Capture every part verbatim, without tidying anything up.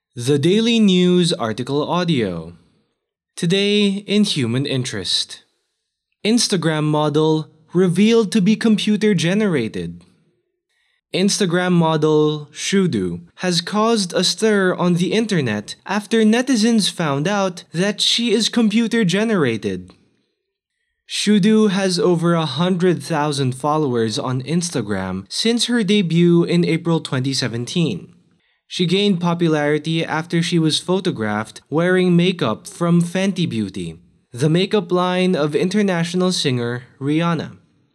The Daily News Article Audio. Today in Human Interest. Instagram model revealed to be computer generated. Instagram model Shudu has caused a stir on the internet after netizens found out that she is computer generated. Shudu has over one hundred thousand followers on Instagram since her debut in April twenty seventeen. She gained popularity after she was photographed wearing makeup from Fenty Beauty, the makeup line of international singer Rihanna.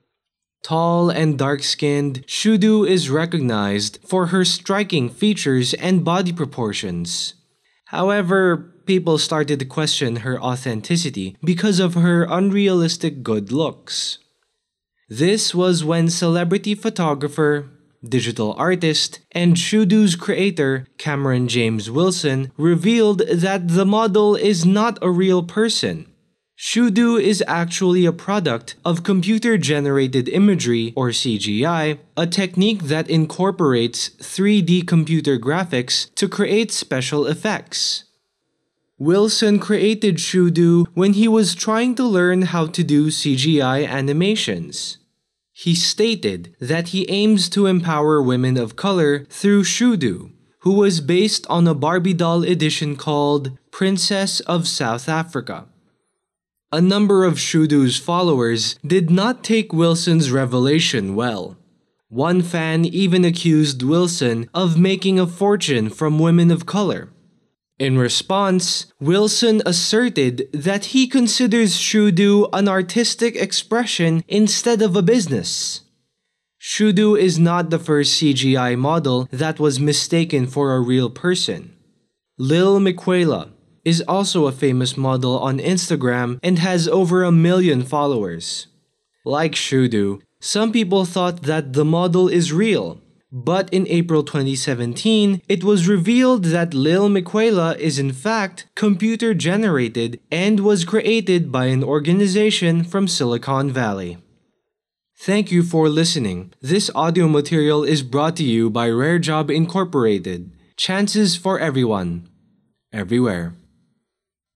Tall and dark-skinned, Shudu is recognized for her striking features and body proportions. However, people started to question her authenticity because of her unrealistic good looks. This was when celebrity photographer, digital artist, and Shudu's creator, Cameron James Wilson, revealed that the model is not a real person. Shudu is actually a product of computer-generated imagery, or C G I, a technique that incorporates three D computer graphics to create special effects. Wilson created Shudu when he was trying to learn how to do C G I animations. He stated that he aims to empower women of color through Shudu, who was based on a Barbie doll edition called Princess of South Africa. A number of Shudu's followers did not take Wilson's revelation well. One fan even accused Wilson of making a fortune from women of color. In response, Wilson asserted that he considers Shudu an artistic expression instead of a business. Shudu is not the first C G I model that was mistaken for a real person. Lil Miquela is also a famous model on Instagram and has over a million followers. Like Shudu, some people thought that the model is real. But in April twenty seventeen, it was revealed that Lil Miquela is in fact computer generated and was created by an organization from Silicon Valley. Thank you for listening. This audio material is brought to you by Rare Job Incorporated. Chances for everyone, everywhere.